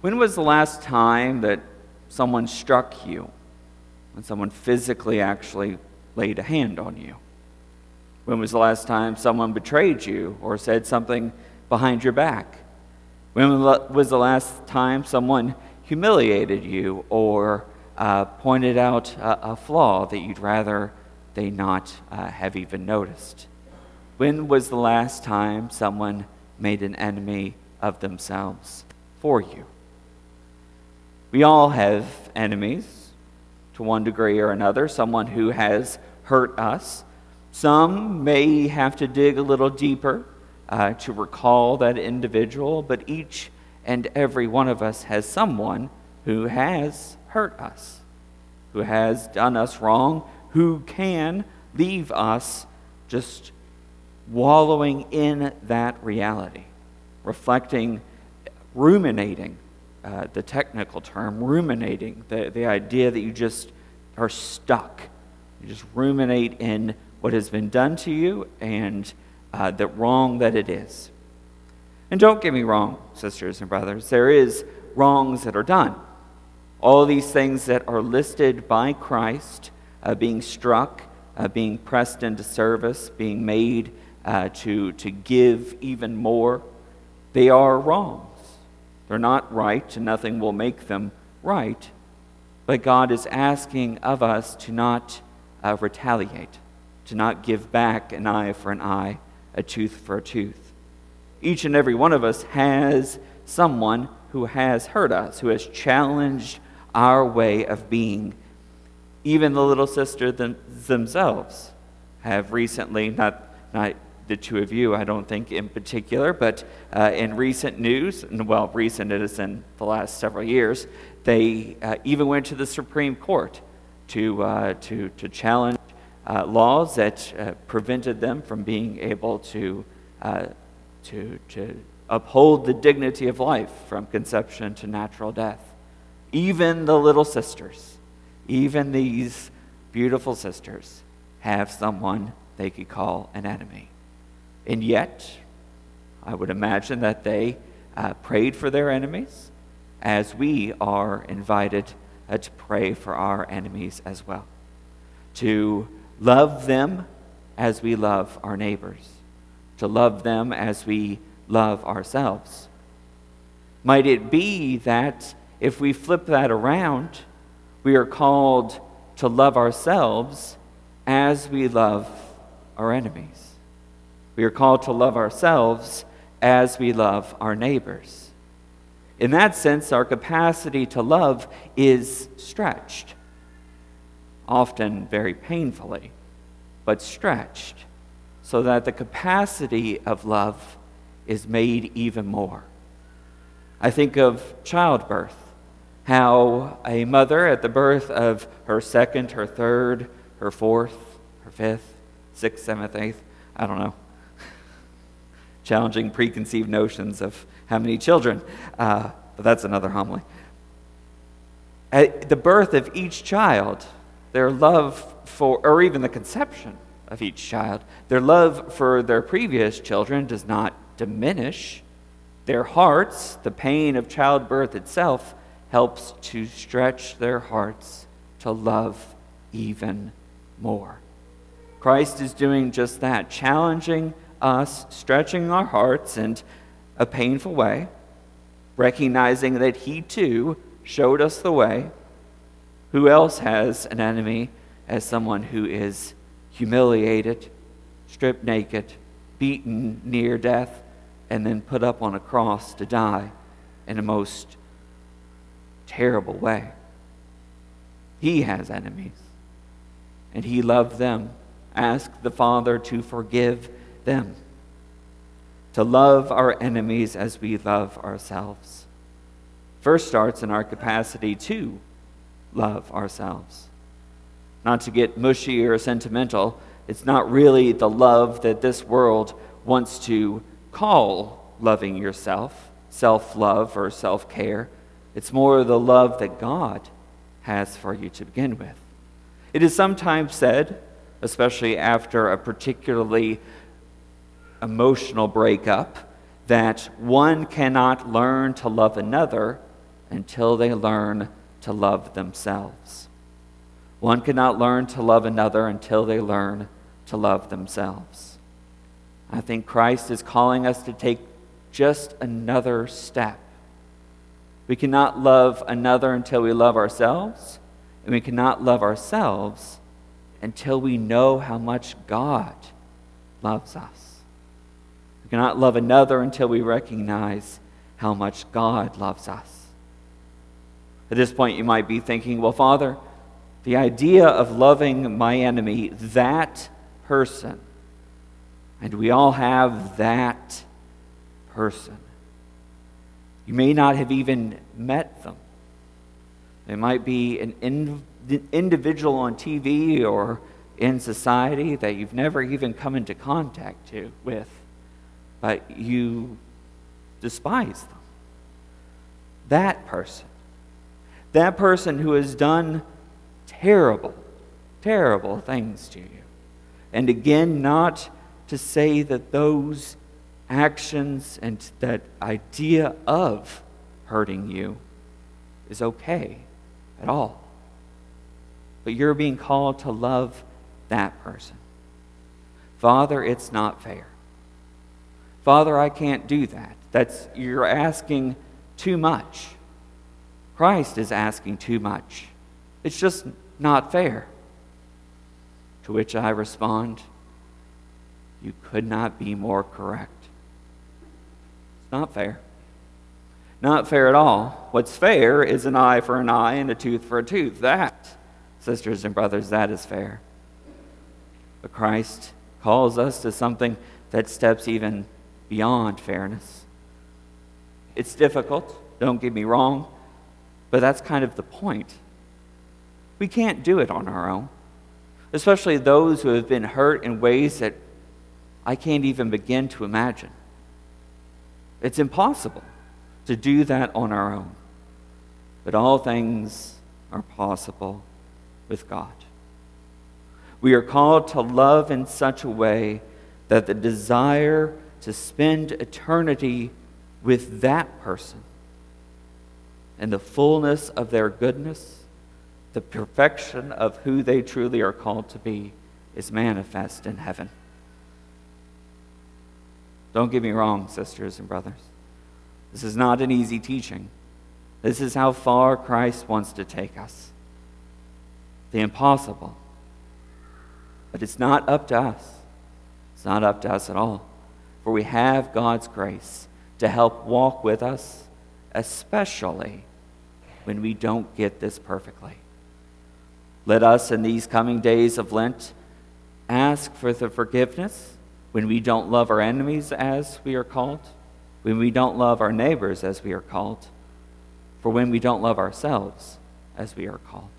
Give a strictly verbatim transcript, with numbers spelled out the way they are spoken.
When was the last time that someone struck you? When someone physically actually laid a hand on you? When was the last time someone betrayed you or said something behind your back? When was the last time someone humiliated you or uh, pointed out a, a flaw that you'd rather they not uh, have even noticed? When was the last time someone made an enemy of themselves for you? We all have enemies to one degree or another, someone who has hurt us. Some may have to dig a little deeper uh, to recall that individual, but each and every one of us has someone who has hurt us, who has done us wrong, who can leave us just wallowing in that reality, reflecting, ruminating, uh, the technical term, ruminating, the, the idea that you just are stuck. You just ruminate in what has been done to you and uh, the wrong that it is. And don't get me wrong, sisters and brothers, there is wrongs that are done. All these things that are listed by Christ, uh, being struck, uh, being pressed into service, being made uh, to, to give even more, they are wrongs. They're not right, and nothing will make them right. But God is asking of us to not uh, retaliate, to not give back an eye for an eye, a tooth for a tooth. Each and every one of us has someone who has hurt us, who has challenged our way of being. Even the little sister them, themselves have recently, not, not the two of you, I don't think in particular, but uh, in recent news, and well, recent it is in the last several years, they uh, even went to the Supreme Court to uh, to to challenge uh, laws that uh, prevented them from being able to uh, to to uphold the dignity of life from conception to natural death. Even the little sisters, even these beautiful sisters, have someone they could call an enemy. And yet, I would imagine that they uh, prayed for their enemies, as we are invited uh, to pray for our enemies as well. To love them as we love our neighbors. To love them as we love ourselves. Might it be that if we flip that around, we are called to love ourselves as we love our enemies. We are called to love ourselves as we love our neighbors. In that sense, our capacity to love is stretched, often very painfully, but stretched, so that the capacity of love is made even more. I think of childbirth, how a mother at the birth of her second, her third, her fourth, her fifth, sixth, seventh, eighth, I don't know, challenging preconceived notions of how many children, uh, but that's another homily. At the birth of each child, their love for, or even the conception of each child, their love for their previous children does not diminish. Their hearts, the pain of childbirth itself, helps to stretch their hearts to love even more. Christ is doing just that, challenging us, stretching our hearts in a painful way, recognizing that He too showed us the way. Who else has an enemy as someone who is humiliated, stripped naked, beaten near death, and then put up on a cross to die in a most terrible way? He has enemies, and He loved them. Ask the Father to forgive them, to love our enemies as we love ourselves. First starts in our capacity to love ourselves. Not to get mushy or sentimental, it's not really the love that this world wants to call loving yourself, self-love or self-care. It's more the love that God has for you to begin with. It is sometimes said, especially after a particularly emotional breakup, that one cannot learn to love another until they learn to love themselves. One cannot learn to love another until they learn to love themselves. I think Christ is calling us to take just another step. We cannot love another until we love ourselves, and we cannot love ourselves until we know how much God loves us. We cannot love another until we recognize how much God loves us. At this point, you might be thinking, well, Father, the idea of loving my enemy, that person, and we all have that person. You may not have even met them. They might be an in, individual on T V or in society that you've never even come into contact to, with, but you despise them. That person, that person who has done terrible, terrible things to you. And again, not to say that those actions and that idea of hurting you is okay at all. But you're being called to love that person. Father, it's not fair. Father, I can't do that. That's, you're asking too much. Christ is asking too much. It's just not fair. To which I respond, you could not be more correct. It's not fair. Not fair at all. What's fair is an eye for an eye and a tooth for a tooth. That, sisters and brothers, that is fair. But Christ calls us to something that steps even beyond fairness. It's difficult, don't get me wrong, but that's kind of the point. We can't do it on our own, especially those who have been hurt in ways that I can't even begin to imagine. It's impossible to do that on our own. But all things are possible with God. We are called to love in such a way that the desire to spend eternity with that person and the fullness of their goodness, the perfection of who they truly are called to be, is manifest in heaven. Don't get me wrong, sisters and brothers. This is not an easy teaching. This is how far Christ wants to take us. The impossible. But it's not up to us. It's not up to us at all. For we have God's grace to help walk with us, especially when we don't get this perfectly. Let us, in these coming days of Lent, ask for the forgiveness when we don't love our enemies as we are called, when we don't love our neighbors as we are called, for when we don't love ourselves as we are called.